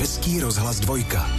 Český rozhlas 2.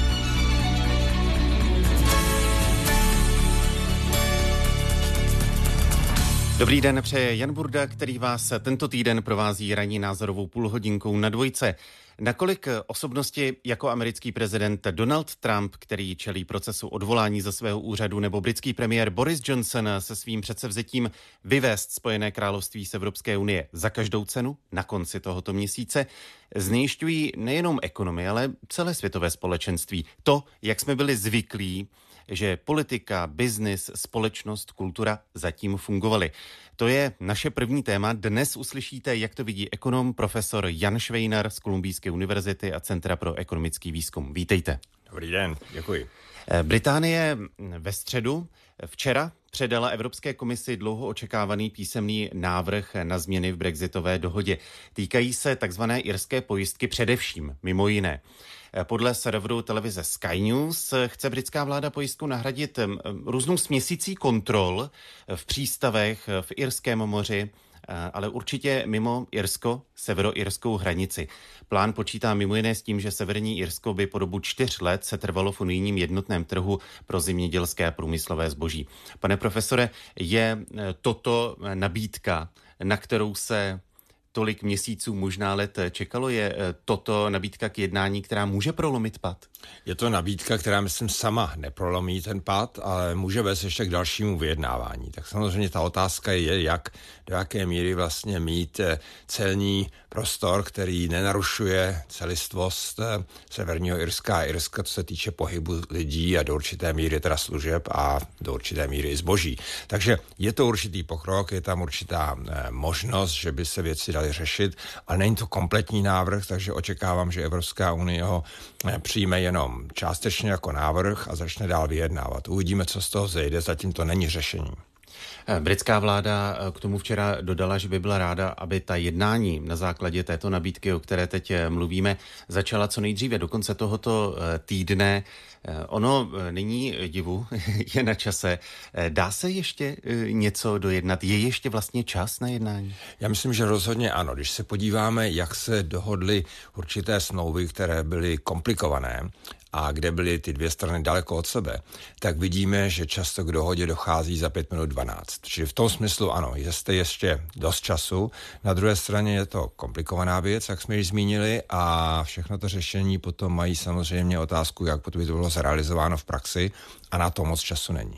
Dobrý den, přeje Jan Burda, který vás tento týden provází ranní názorovou půlhodinkou na Dvojce. Nakolik osobnosti jako americký prezident Donald Trump, který čelí procesu odvolání ze svého úřadu, nebo britský premiér Boris Johnson se svým předsevzetím vyvést Spojené království z Evropské unie za každou cenu na konci tohoto měsíce, znejišťují nejenom ekonomii, ale celé světové společenství. To, jak jsme byli zvyklí, že politika, biznis, společnost, kultura zatím fungovaly. To je naše první téma. Dnes uslyšíte, jak to vidí ekonom profesor Jan Švejnar z Kolumbijské univerzity a Centra pro ekonomický výzkum. Vítejte. Dobrý den, děkuji. Británie ve středu včera předala Evropské komisi dlouho očekávaný písemný návrh na změny v brexitové dohodě. Týkají se takzvané irské pojistky především, mimo jiné. Podle serveru televize Sky News chce britská vláda pojistku nahradit různou směsicí kontrol v přístavech v Irském moři, ale určitě mimo Irsko, severoirskou hranici. Plán počítá mimo jiné s tím, že Severní Irsko by po dobu 4 let se trvalo v unijním jednotném trhu pro zemědělské a průmyslové zboží. Pane profesore, je toto nabídka, na kterou se tolik měsíců, možná let čekalo? Je toto nabídka k jednání, která může prolomit pad? Je to nabídka, která, myslím, sama neprolomí ten pad, ale může vést ještě k dalšímu vyjednávání. Tak samozřejmě ta otázka je, do jaké míry vlastně mít celní prostor, který nenarušuje celistvost Severního Irska a Irska, co se týče pohybu lidí a do určité míry teda služeb a do určité míry i zboží. Takže je to určitý pokrok, je tam určitá možnost, že by se věci daly řešit, ale není to kompletní návrh, takže očekávám, že Evropská unie ho přijme jenom částečně jako návrh a začne dál vyjednávat. Uvidíme, co z toho zejde, zatím to není řešení. Britská vláda k tomu včera dodala, že by byla ráda, aby ta jednání na základě této nabídky, o které teď mluvíme, začala co nejdříve, do konce tohoto týdne. Ono není divu, je na čase. Dá se ještě něco dojednat? Je ještě vlastně čas na jednání? Já myslím, že rozhodně ano. Když se podíváme, jak se dohodly určité smlouvy, které byly komplikované, a kde byly ty dvě strany daleko od sebe, tak vidíme, že často k dohodě dochází za 5 minut 12. Čili v tom smyslu ano, jste ještě dost času. Na druhé straně je to komplikovaná věc, jak jsme již zmínili, a všechno to řešení potom mají samozřejmě otázku, jak potom by to bylo zrealizováno v praxi, a na to moc času není.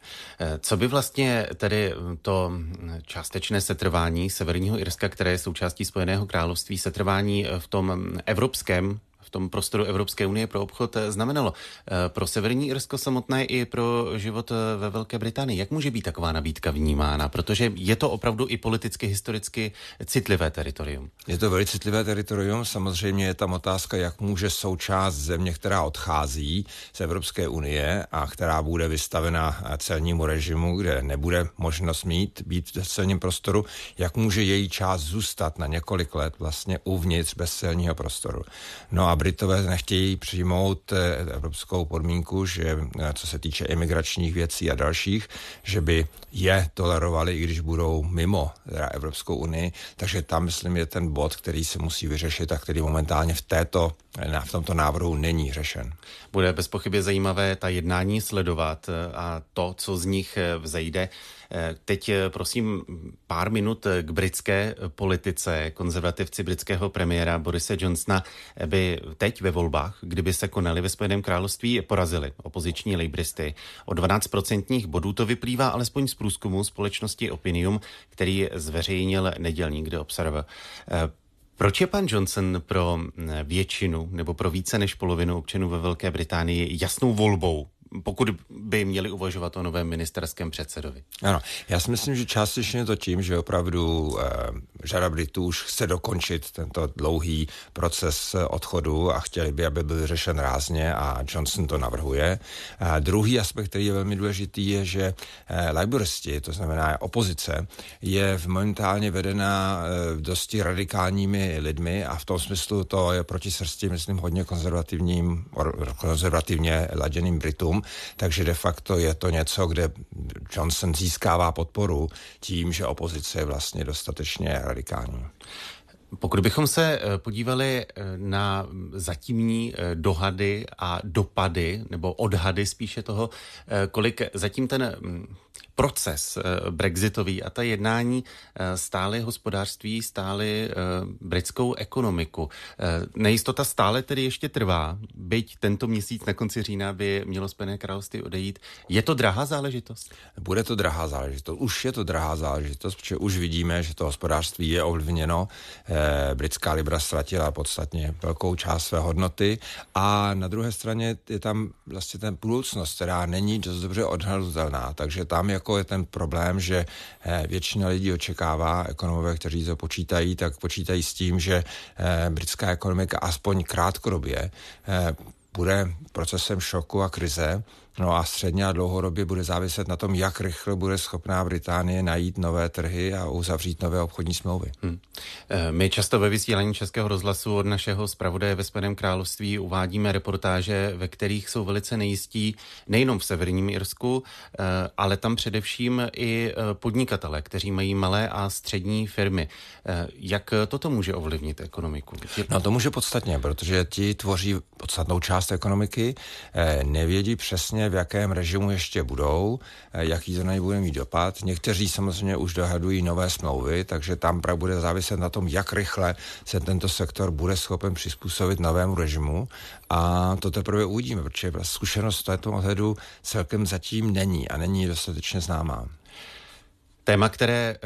Co by vlastně tedy to částečné setrvání Severního Irska, které je součástí Spojeného království, setrvání v tom evropském, v tom prostoru Evropské unie pro obchod znamenalo pro Severní Irsko samotné i pro život ve Velké Británii? Jak může být taková nabídka vnímána? Protože je to opravdu i politicky, historicky citlivé teritorium. Je to velice citlivé teritorium. Samozřejmě je tam otázka, jak může součást země, která odchází z Evropské unie a která bude vystavena celnímu režimu, kde nebude možnost být v celním prostoru, jak může její část zůstat na několik let vlastně uvnitř bez celního prostoru. No a Britové nechtějí přijmout evropskou podmínku, že co se týče imigračních věcí a dalších, že by je tolerovali, i když budou mimo Evropskou unii. Takže tam, myslím, je ten bod, který se musí vyřešit a který momentálně v tomto návrhu není řešen. Bude bez pochyby zajímavé ta jednání sledovat a to, co z nich vzejde. Teď prosím pár minut k britské politice. Konzervativci britského premiéra Borise Johnsona by teď ve volbách, kdyby se konaly ve Spojeném království, porazili opoziční lejbristy. O 12% bodů to vyplývá alespoň z průzkumu společnosti Opinium, který zveřejnil nedělník The Observer. Proč je pan Johnson pro většinu nebo pro více než polovinu občanů ve Velké Británii jasnou volbou, pokud by měli uvažovat o novém ministerském předsedovi? Ano, já si myslím, že částečně je to tím, že opravdu řada Britů už chce dokončit tento dlouhý proces odchodu a chtěli by, aby byl řešen rázně, a Johnson to navrhuje. Druhý aspekt, který je velmi důležitý, je, že laboristi, to znamená opozice, je momentálně vedena dosti radikálními lidmi a v tom smyslu to je proti srsti, myslím, hodně konzervativně laděným Britům. Takže de facto je to něco, kde Johnson získává podporu tím, že opozice je vlastně dostatečně radikální. Pokud bychom se podívali na zatímní dohady a dopady, nebo odhady spíše toho, kolik zatím ten proces brexitový a ta jednání stály hospodářství, stály britskou ekonomiku. Nejistota stále tedy ještě trvá, byť tento měsíc na konci října by mělo Spojené království odejít. Je to drahá záležitost? Bude to drahá záležitost. Už je to drahá záležitost, protože už vidíme, že to hospodářství je ovlivněno. Britská libra ztratila podstatně velkou část své hodnoty a na druhé straně je tam vlastně ten budoucnost, která není dost dobře odhadnutelná. Takže tam jako je ten problém, že většina lidí očekává, ekonomové, kteří to počítají, tak počítají s tím, že britská ekonomika aspoň krátkodobě bude procesem šoku a krize. No a středně a dlouhodobě bude záviset na tom, jak rychle bude schopná Británie najít nové trhy a uzavřít nové obchodní smlouvy. My často ve vysílání Českého rozhlasu od našeho zpravodaje ve Spojeném království uvádíme reportáže, ve kterých jsou velice nejistí nejenom v Severním Irsku, ale tam především i podnikatele, kteří mají malé a střední firmy. Jak toto může ovlivnit ekonomiku? No to může podstatně, protože ti tvoří podstatnou část ekonomiky, nevědí přesně, v jakém režimu ještě budou, jaký to na ně bude mít dopad. Někteří samozřejmě už dohadují nové smlouvy, takže tam bude záviset na tom, jak rychle se tento sektor bude schopen přizpůsobit novému režimu a to teprve uvidíme, protože zkušenost v této ohledu celkem zatím není a není dostatečně známá. Téma, které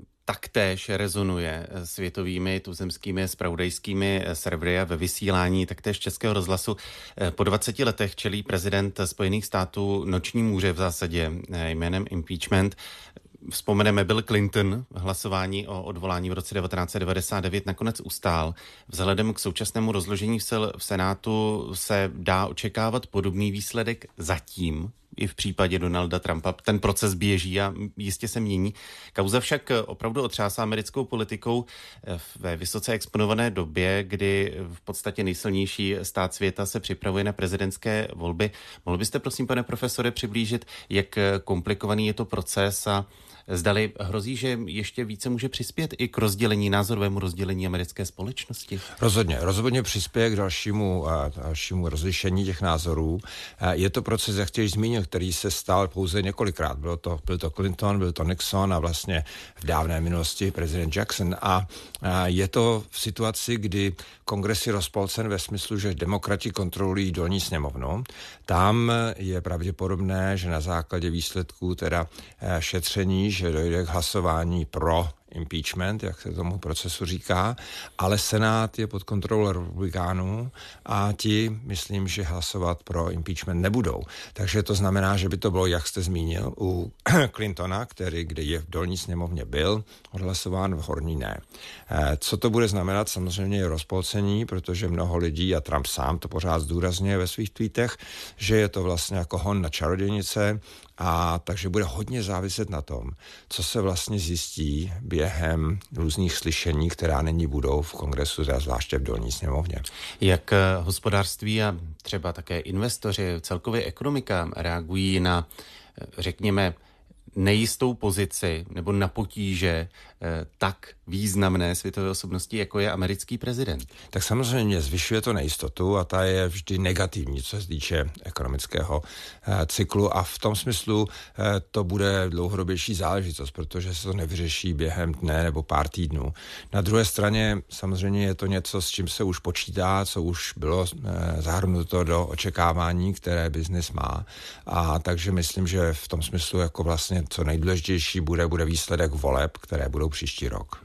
taktéž rezonuje světovými tuzemskými zpravodajskými servery a ve vysílání taktéž Českého rozhlasu. Po 20 letech čelí prezident Spojených států noční můře v zásadě jménem impeachment. Vzpomeneme, Bill Clinton hlasování o odvolání v roce 1999 nakonec ustál. Vzhledem k současnému rozložení sil v Senátu se dá očekávat podobný výsledek zatím. I v případě Donalda Trumpa ten proces běží a jistě se mění. Kauza však opravdu otřásá americkou politikou ve vysoce exponované době, kdy v podstatě nejsilnější stát světa se připravuje na prezidentské volby. Mohl byste, prosím, pane profesore, přiblížit, jak komplikovaný je to proces a zdali hrozí, že ještě více může přispět i k rozdělení, názorovému rozdělení americké společnosti? Rozhodně přispěje k dalšímu rozlišení těch názorů. Je to proces, jak jste již zmínil, který se stal pouze několikrát. Byl to Clinton, byl to Nixon a vlastně v dávné minulosti prezident Jackson. A je to v situaci, kdy kongres je rozpolcen ve smyslu, že demokrati kontrolují dolní sněmovnu. Tam je pravděpodobné, že na základě výsledků teda šetření, že dojde k hlasování pro impeachment, jak se tomu procesu říká, ale Senát je pod kontrolou republikánů a ti, myslím, že hlasovat pro impeachment nebudou. Takže to znamená, že by to bylo, jak jste zmínil, u Clintona, kde je v dolní sněmovně byl odhlasován, v horní ne. Co to bude znamenat? Samozřejmě je rozpolcení, protože mnoho lidí, a Trump sám to pořád zdůrazňuje ve svých tweetech, že je to vlastně jako hon na čarodějnice, a takže bude hodně záviset na tom, co se vlastně zjistí během různých slyšení, která nyní budou v kongresu, zvláště v dolní sněmovně. Jak hospodářství a třeba také investoři, celkově ekonomika reagují na, řekněme, nejistou pozici nebo na potíže tak významné světové osobnosti, jako je americký prezident? Tak samozřejmě zvyšuje to nejistotu a ta je vždy negativní, co se týče ekonomického cyklu a v tom smyslu to bude dlouhodobější záležitost, protože se to nevyřeší během dne nebo pár týdnů. Na druhé straně samozřejmě je to něco, s čím se už počítá, co už bylo zahrnuto do očekávání, které biznis má, a takže myslím, že v tom smyslu jako vlastně co nejdůležitější bude výsledek voleb, které budou příští rok.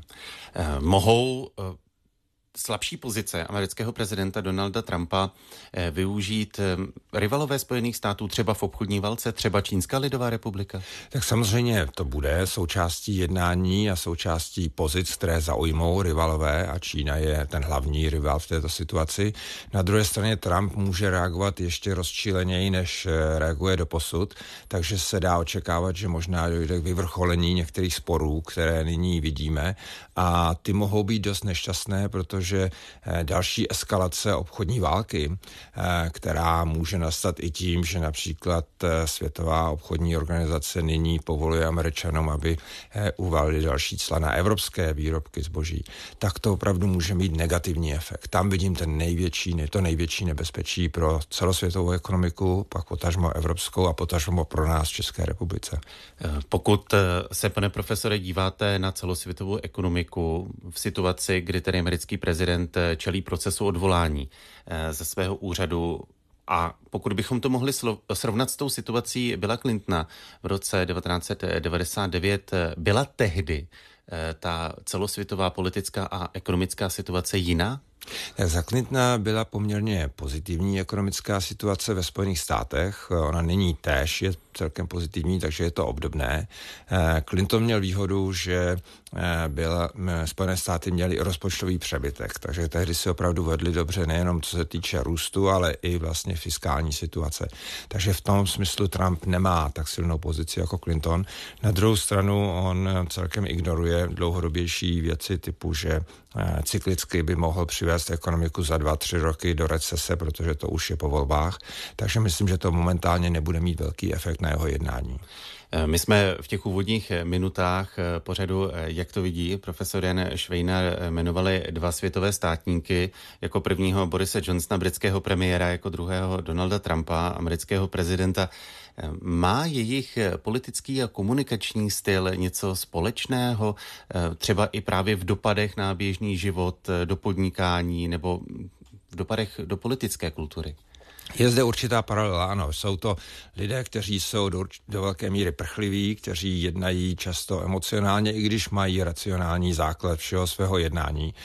Mohou slabší pozice amerického prezidenta Donalda Trumpa využít rivalové Spojených států třeba v obchodní válce, třeba Čínská lidová republika? Tak samozřejmě to bude součástí jednání a součástí pozic, které zaujmou rivalové a Čína je ten hlavní rival v této situaci. Na druhé straně Trump může reagovat ještě rozčíleněji, než reaguje doposud, takže se dá očekávat, že možná dojde k vyvrcholení některých sporů, které nyní vidíme a ty mohou být dost nešťastné, protože protože další eskalace obchodní války, která může nastat i tím, že například Světová obchodní organizace nyní povoluje Američanům, aby uvalili další cla na evropské výrobky zboží, tak to opravdu může mít negativní efekt. Tam vidím to největší nebezpečí pro celosvětovou ekonomiku, pak potažmo evropskou a potažmo pro nás v České republice. Pokud se, pane profesore, díváte na celosvětovou ekonomiku v situaci, kdy tedy americký prezident čelí procesu odvolání ze svého úřadu, a pokud bychom to mohli srovnat s tou situací Billa Clintona v roce 1999, byla tehdy ta celosvětová politická a ekonomická situace jiná? Tak za Clintona byla poměrně pozitivní ekonomická situace ve Spojených státech. Ona není též, je celkem pozitivní, takže je to obdobné. Clinton měl výhodu, že Spojené státy měly rozpočtový přebytek, takže tehdy si opravdu vedli dobře nejenom co se týče růstu, ale i vlastně fiskální situace. Takže v tom smyslu Trump nemá tak silnou pozici jako Clinton. Na druhou stranu on celkem ignoruje dlouhodobější věci typu, že cyklicky by mohl přivést ekonomiku za 2-3 roky do recese, protože to už je po volbách. Takže myslím, že to momentálně nebude mít velký efekt na jeho jednání. My jsme v těch úvodních minutách pořadu Jak to vidí, profesor Jan Švejnar, jmenovali 2 světové státníky, jako prvního Borise Johnsona, britského premiéra, jako druhého Donalda Trumpa, amerického prezidenta. Má jejich politický a komunikační styl něco společného, třeba i právě v dopadech na běžný život, do podnikání nebo v dopadech do politické kultury? Je zde určitá paralela, ano. Jsou to lidé, kteří jsou do velké míry prchliví, kteří jednají často emocionálně, i když mají racionální základ všeho svého jednání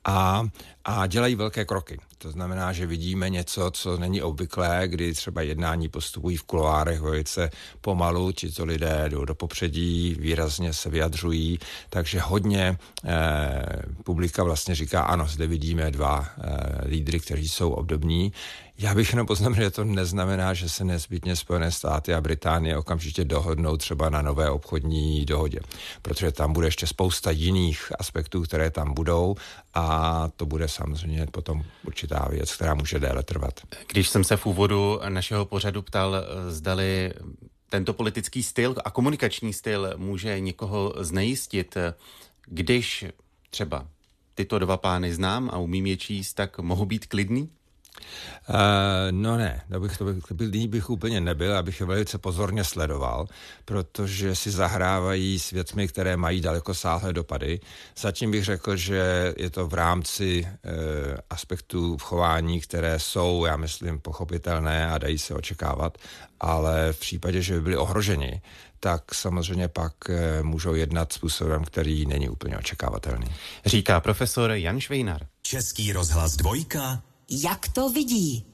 a dělají velké kroky. To znamená, že vidíme něco, co není obvyklé, kdy třeba jednání postupují v kuloárech velice pomalu, tito lidé jdou do popředí, výrazně se vyjadřují, takže hodně publika vlastně říká, ano, zde vidíme 2 lídry, kteří jsou obdobní. Já bych jenom poznamenal, že to neznamená, že se nezbytně Spojené státy a Británie okamžitě dohodnou třeba na nové obchodní dohodě, protože tam bude ještě spousta jiných aspektů, které tam budou a to bude samozřejmě potom určitá věc, která může déle trvat. Když jsem se v úvodu našeho pořadu ptal, zdali tento politický styl a komunikační styl může někoho znejistit, když třeba tyto 2 pány znám a umím je číst, tak mohu být klidný? No ne, bych úplně nebyl, abych je velice pozorně sledoval, protože si zahrávají s věcmi, které mají dalekosáhlé dopady. Zatím bych řekl, že je to v rámci aspektů v chování, které jsou, já myslím, pochopitelné a dají se očekávat, ale v případě, že by byli ohroženi, tak samozřejmě pak můžou jednat způsobem, který není úplně očekávatelný. Říká profesor Jan Švejnar. Český rozhlas 2. Jak to vidí?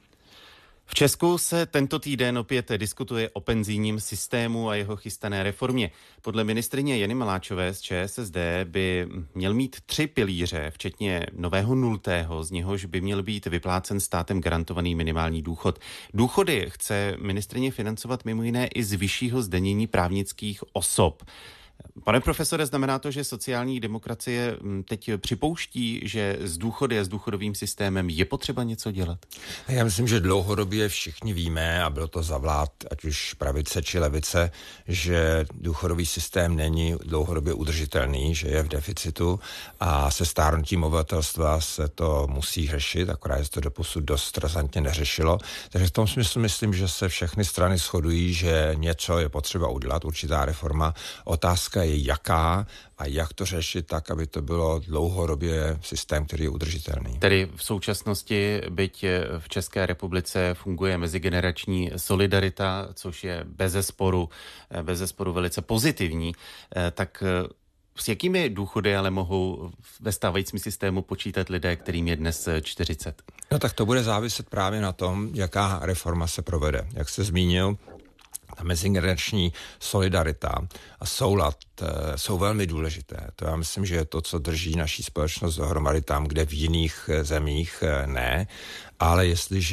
V Česku se tento týden opět diskutuje o penzijním systému a jeho chystané reformě. Podle ministryně Jany Maláčové z ČSSD by měl mít 3 pilíře, včetně nového 0., z něhož by měl být vyplácen státem garantovaný minimální důchod. Důchody chce ministryně financovat mimo jiné i z vyššího zdanění právnických osob. Pane profesore, znamená to, že sociální demokracie teď připouští, že s důchody a s důchodovým systémem je potřeba něco dělat? Já myslím, že dlouhodobě všichni víme, a bylo to za vlád, ať už pravice či levice, že důchodový systém není dlouhodobě udržitelný, že je v deficitu a se stárnutím obyvatelstva se to musí řešit, akorát se to doposud dost razantně neřešilo. Takže v tom smyslu myslím, že se všechny strany shodují, že něco je potřeba udělat, určitá reforma. Otázka je jaká a jak to řešit tak, aby to bylo dlouhodobě systém, který je udržitelný. Tedy v současnosti, byť v České republice funguje mezigenerační solidarita, což je bezesporu velice pozitivní, tak s jakými důchody ale mohou ve stávajícím systému počítat lidé, kterým je dnes 40? No tak to bude záviset právě na tom, jaká reforma se provede. Jak jste zmínil, ta mezigenerační solidarita a soulad jsou velmi důležité. To já myslím, že je to, co drží naší společnost dohromady tam, kde v jiných zemích ne. Ale jestliže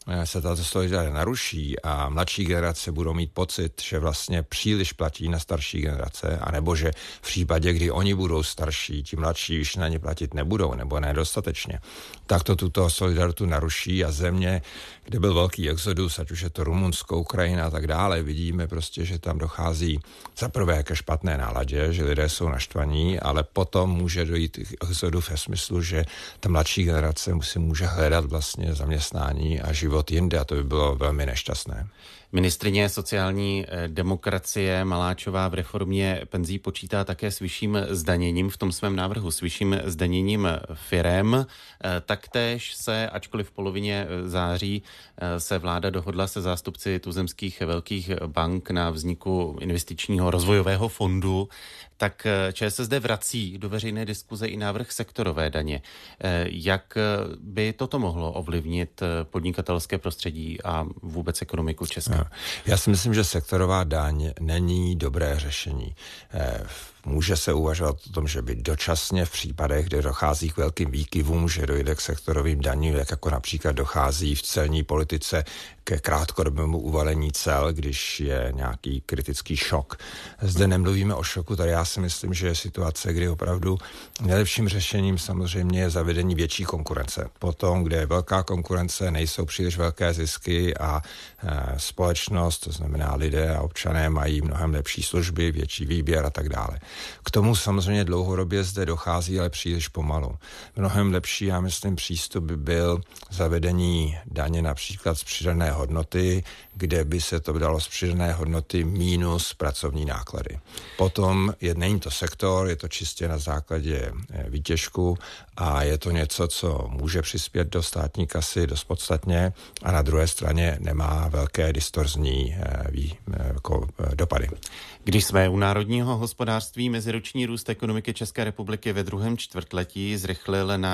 se tato solidarita naruší a mladší generace budou mít pocit, že vlastně příliš platí na starší generace, anebo že v případě, kdy oni budou starší, ti mladší už na ně platit nebudou, nebo nedostatečně, tak to tuto solidaritu naruší a země, kde byl velký exodus, ať už je to Rumunsko, Ukrajina a tak dále, vidíme prostě, že tam dochází za prvé ke špatné náladě, že lidé jsou naštvaní, ale potom může dojít k exodu ve smyslu, že ta mladší generace si může hledat vlastně zaměstnání a život jinde a to by bylo velmi nešťastné. Ministryně sociální demokracie Maláčová v reformě penzí počítá také s vyšším zdaněním v tom svém návrhu, s vyšším zdaněním firem. Taktéž se, ačkoliv v polovině září se vláda dohodla se zástupci tuzemských velkých bank na vzniku investičního rozvojového fondu, tak ČSSD vrací do veřejné diskuze i návrh sektorové daně. Jak by toto mohlo ovlivnit podnikatelské prostředí a vůbec ekonomiku Česka? Já si myslím, že sektorová daň není dobré řešení. Může se uvažovat o tom, že by dočasně v případech, kde dochází k velkým výkyvům, že dojde k sektorovým daním, jak jako například dochází v celní politice ke krátkodobému uvalení cel, když je nějaký kritický šok. Zde nemluvíme o šoku, tady já si myslím, že je situace, kdy opravdu nejlepším řešením samozřejmě je zavedení větší konkurence. Potom, kde je velká konkurence, nejsou příliš velké zisky a společnost, to znamená lidé a občané mají mnohem lepší služby, větší výběr a tak dále. K tomu samozřejmě dlouhodobě zde dochází, ale příliš pomalu. Mnohem lepší, já myslím, přístup by byl zavedení daně například z přidané hodnoty, kde by se to dalo z přidané hodnoty mínus pracovní náklady. Potom není to sektor, je to čistě na základě výtěžku a je to něco, co může přispět do státní kasy dost podstatně a na druhé straně nemá velké distorzní dopady. Když jsme u národního hospodářství, meziroční růst ekonomiky České republiky ve druhém čtvrtletí zrychlil na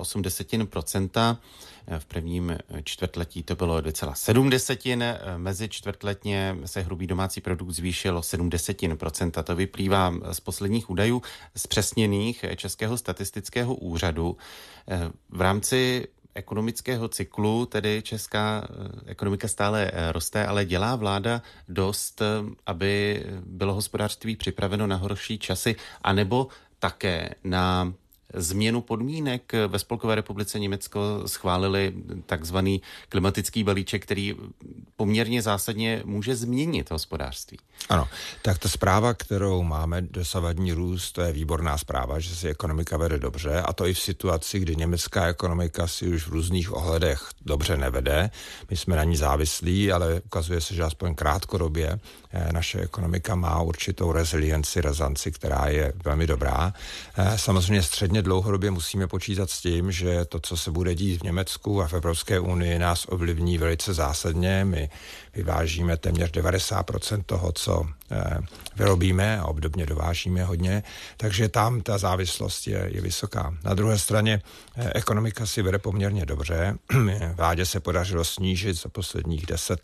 2,8%. V prvním čtvrtletí to bylo 2,7%. Mezi čtvrtletně se hrubý domácí produkt zvýšil o 0,7%. To vyplývá z posledních údajů zpřesněných Českého statistického úřadu. V rámci ekonomického cyklu, tedy česká ekonomika stále roste, ale dělá vláda dost, aby bylo hospodářství připraveno na horší časy, anebo také na změnu podmínek? Ve Spolkové republice Německo schválili takzvaný klimatický balíček, který poměrně zásadně může změnit hospodářství. Ano, tak ta zpráva, kterou máme, dosavadní růst, to je výborná zpráva, že si ekonomika vede dobře a to i v situaci, kdy německá ekonomika si už v různých ohledech dobře nevede. My jsme na ní závislí, ale ukazuje se, že aspoň krátkodobě naše ekonomika má určitou razanci, která je velmi dobrá. Samozřejmě středně dlouhodobě musíme počítat s tím, že to, co se bude dít v Německu a v Evropské unii, nás ovlivní velice zásadně. My vyvážíme téměř 90% toho, co vyrobíme a obdobně dovážíme hodně, takže tam ta závislost je vysoká. Na druhé straně ekonomika si vede poměrně dobře. Vládě se podařilo snížit za posledních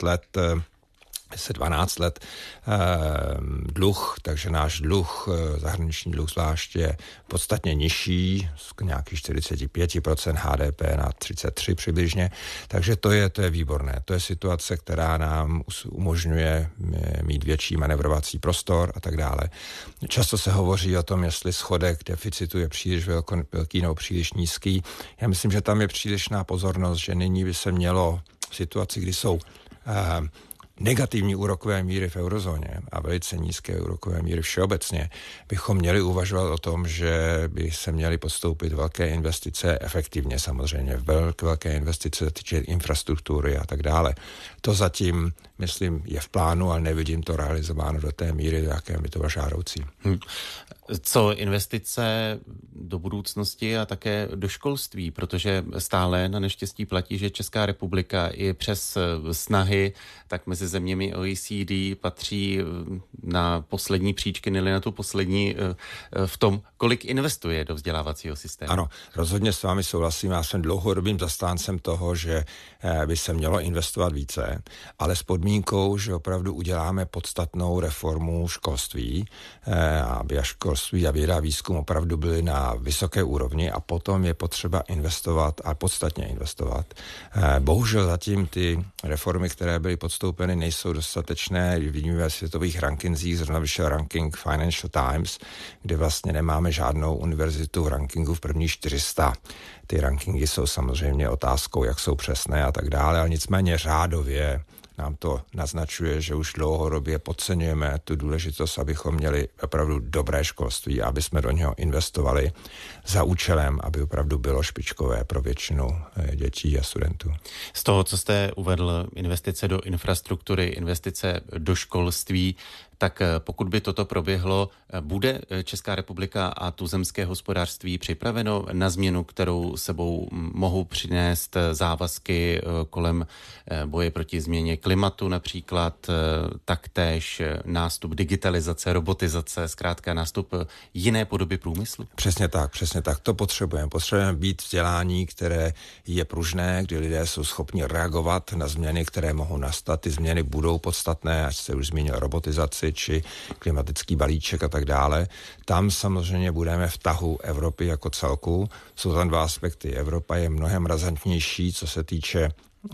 12 let dluh, takže náš dluh, zahraniční dluh zvlášť je podstatně nižší, z nějakých 45% HDP na 33 přibližně, takže to je výborné. To je situace, která nám umožňuje mít větší manevrovací prostor a tak dále. Často se hovoří o tom, jestli schodek deficitu je příliš velký nebo příliš nízký. Já myslím, že tam je přílišná pozornost, že nyní by se mělo v situaci, kdy jsou negativní úrokové míry v eurozóně a velice nízké úrokové míry všeobecně, bychom měli uvažovat o tom, že by se měly podstoupit velké investice efektivně samozřejmě, velké investice týče infrastruktury a tak dále. To zatím, myslím, je v plánu, ale nevidím to realizováno do té míry, do jaké by to bylo žádoucí. Co investice do budoucnosti a také do školství, protože stále na neštěstí platí, že Česká republika i přes snahy tak mezi mezi zeměmi OECD patří na poslední příčky, nebo na tu poslední v tom, kolik investuje do vzdělávacího systému. Ano, rozhodně s vámi souhlasím. Já jsem dlouhodobým zastáncem toho, že by se mělo investovat více, ale s podmínkou, že opravdu uděláme podstatnou reformu školství, aby školství a věda a výzkum opravdu byly na vysoké úrovni a potom je potřeba investovat a podstatně investovat. Bohužel zatím ty reformy, které byly podstoupeny, nejsou dostatečné. Vidíme ve světových rankingzích, zrovna vyšel ranking Financial Times, kde vlastně nemáme žádnou univerzitu v rankingu v první 400. Ty rankingy jsou samozřejmě otázkou, jak jsou přesné a tak dále, ale nicméně řádově nám to naznačuje, že už dlouhodobě podceňujeme tu důležitost, abychom měli opravdu dobré školství a aby jsme do něho investovali za účelem, aby opravdu bylo špičkové pro většinu dětí a studentů. Z toho, co jste uvedl, investice do infrastruktury, investice do školství, tak pokud by toto proběhlo, bude Česká republika a tuzemské hospodářství připraveno na změnu, kterou sebou mohou přinést závazky kolem boje proti změně klimatu například, taktéž nástup digitalizace, robotizace, zkrátka nástup jiné podoby průmyslu? Přesně tak. To potřebujeme. Potřebujeme být vzdělání, které je pružné, kdy lidé jsou schopni reagovat na změny, které mohou nastat. Ty změny budou podstatné, až se už zmínil robotizaci, či klimatický balíček a tak dále. Tam samozřejmě budeme v tahu Evropy jako celku. Jsou tam dva aspekty. Evropa je mnohem razantnější, co se týče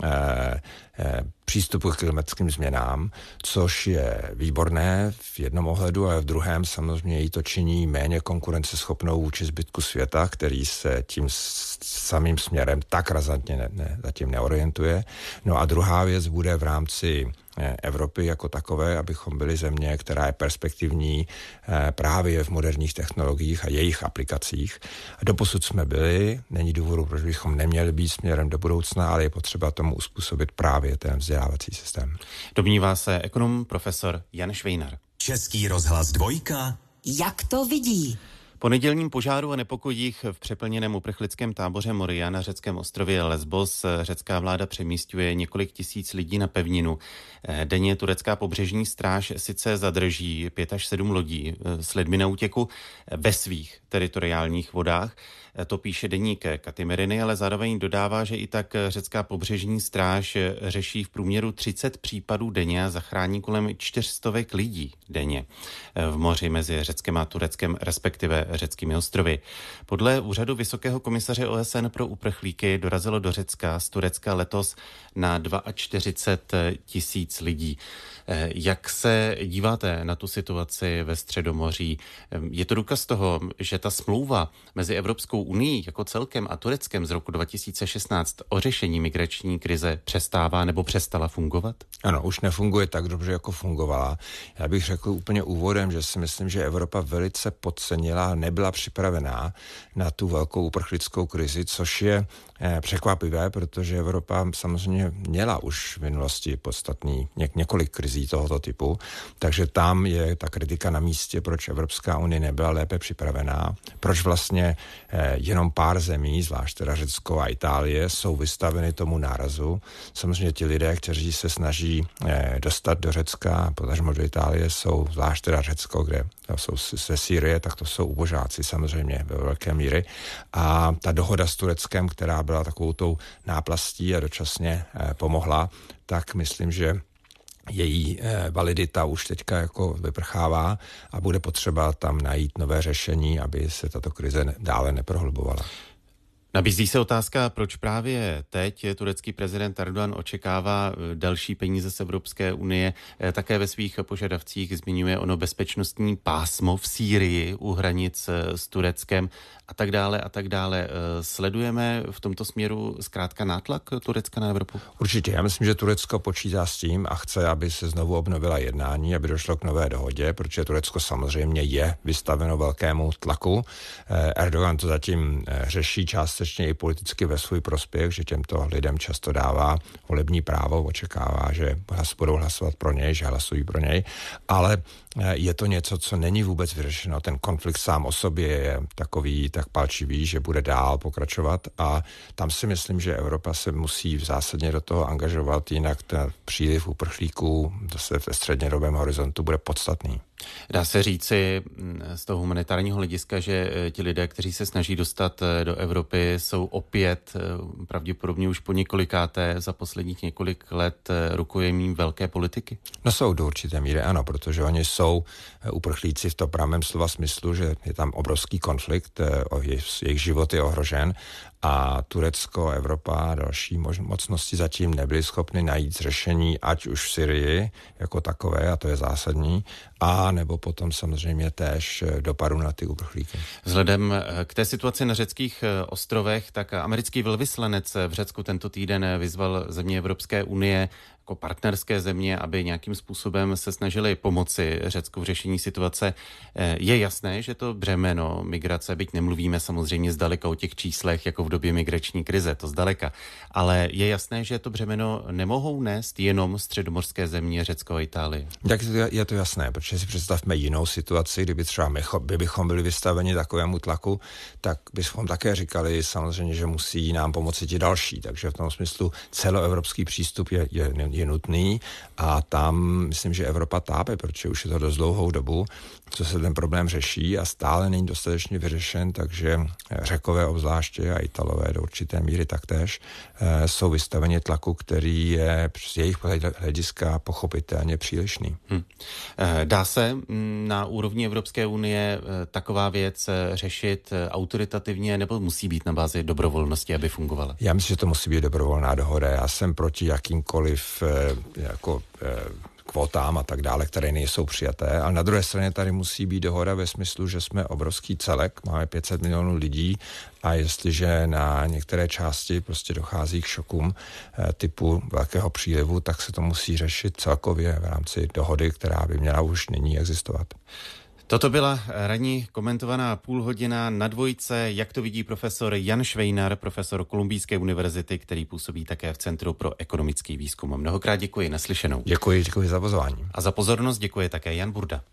přístupu k klimatickým změnám, což je výborné v jednom ohledu, ale v druhém samozřejmě jí to činí méně konkurenceschopnou vůči zbytku světa, který se tím samým směrem tak razantně zatím neorientuje. No a druhá věc bude v rámci Evropy jako takové, abychom byli země, která je perspektivní právě v moderních technologiích a jejich aplikacích. A doposud jsme byli, není důvodu, proč bychom neměli být směrem do budoucna, ale je potřeba tomu uspůsobit právě ten vzdělávací systém. Domnívá se ekonom profesor Jan Švejnar. Český rozhlas 2. Jak to vidí? Po nedělním požáru a nepokojích v přeplněném uprchlickém táboře Moria na řeckém ostrově Lesbos řecká vláda přemísťuje několik tisíc lidí na pevninu. Denně turecká pobřežní stráž sice zadrží 5 až 7 lodí s lidmi na útěku ve svých teritoriálních vodách. To píše deník Katimeriny, ale zároveň dodává, že i tak řecká pobřežní stráž řeší v průměru 30 případů denně a zachrání kolem 400 lidí denně v moři mezi Řeckem a Tureckem, respektive řeckými ostrovy. Podle úřadu Vysokého komisaře OSN pro uprchlíky dorazilo do Řecka z Turecka letos na 42 000 lidí. Jak se díváte na tu situaci ve Středomoří? Je to důkaz toho, že ta smlouva mezi Evropskou unii jako celkem a Tureckem z roku 2016 o řešení migrační krize přestává nebo přestala fungovat? Ano, už nefunguje tak dobře, jako fungovala. Já bych řekl úplně úvodem, že si myslím, že Evropa velice podcenila, nebyla připravená na tu velkou uprchlickou krizi, což je překvapivé, protože Evropa samozřejmě měla už v minulosti podstatný několik krizí tohoto typu, takže tam je ta kritika na místě, proč Evropská unie nebyla lépe připravená, proč vlastně jenom pár zemí, zvlášť teda Řecko a Itálie, jsou vystaveny tomu nárazu. Samozřejmě ti lidé, kteří se snaží dostat do Řecka, potažmo do Itálie, jsou zvlášť teda Řecko, kde jsou ze Sýrie, tak to jsou ubožáci samozřejmě ve velké míry. A ta dohoda s Tureckem, která byla takovou tou náplastí a dočasně pomohla, tak myslím, že její validita už teďka jako vyprchává a bude potřeba tam najít nové řešení, aby se tato krize dále neprohlubovala. Nabízí se otázka, proč právě teď turecký prezident Erdogan očekává další peníze z Evropské unie. Také ve svých požadavcích zmiňuje ono bezpečnostní pásmo v Sýrii u hranic s Tureckem a tak dále a tak dále. Sledujeme v tomto směru zkrátka nátlak Turecka na Evropu? Určitě. Já myslím, že Turecko počítá s tím a chce, aby se znovu obnovila jednání, aby došlo k nové dohodě, protože Turecko samozřejmě je vystaveno velkému tlaku. Erdogan to zatím řeší částečně částečně i politicky ve svůj prospěch, že těmto lidem často dává volební právo, očekává, že budou hlasovat pro něj, že hlasují pro něj, ale je to něco, co není vůbec vyřešeno. Ten konflikt sám o sobě je takový tak palčivý, že bude dál pokračovat a tam si myslím, že Evropa se musí zásadně do toho angažovat, jinak ten příliv uprchlíků zase ve střednědobém horizontu bude podstatný. Dá se říci z toho humanitárního hlediska, že ti lidé, kteří se snaží dostat do Evropy, jsou opět pravděpodobně už po několikáté za posledních několik let rukojemím velké politiky? No jsou do určité míry, ano, protože oni jsou uprchlíci v tom pravém slova smyslu, že je tam obrovský konflikt, jejich život je ohrožen a Turecko, Evropa a další mocnosti zatím nebyly schopny najít řešení, ať už v Syrii jako takové, a to je zásadní, a nebo potom samozřejmě též dopadu na ty uprchlíky. Vzhledem k té situaci na řeckých ostrovech, tak americký velvyslanec v Řecku tento týden vyzval země Evropské unie jako partnerské země, aby nějakým způsobem se snažili pomoci Řecku v řešení situace. Je jasné, že to břemeno migrace, byť nemluvíme samozřejmě zdaleka o těch číslech jako v době migrační krize, to zdaleka, ale je jasné, že to břemeno nemohou nést jenom středomorské země Řecko a Itálie. Tak je to jasné, protože si představme jinou situaci, kdyby třeba bychom byli vystaveni takovému tlaku, tak bychom také říkali samozřejmě, že musí nám pomoci ti další, takže v tom smyslu celoevropský přístup je nutný a tam myslím, že Evropa tápe, protože už je to dost dlouhou dobu, co se ten problém řeší a stále není dostatečně vyřešen, takže Řekové obzvláště a Italové do určité míry taktéž jsou vystaveni tlaku, který je z jejich hlediska pochopitelně přílišný. Dá se na úrovni Evropské unie taková věc řešit autoritativně nebo musí být na bázi dobrovolnosti, aby fungovala? Já myslím, že to musí být dobrovolná dohoda. Já jsem proti jakýmkoliv kvótám a tak dále, které nejsou přijaté, ale na druhé straně tady musí být dohoda ve smyslu, že jsme obrovský celek, máme 500 milionů lidí a jestliže na některé části prostě dochází k šokům typu velkého přílivu, tak se to musí řešit celkově v rámci dohody, která by měla už nyní existovat. Toto byla ranní komentovaná půlhodina na Dvojce, jak to vidí profesor Jan Švejnar, profesor Kolumbijské univerzity, který působí také v Centru pro ekonomický výzkum. Mnohokrát děkuji, naslyšenou. Děkuji za pozvání. A za pozornost děkuje také Jan Burda.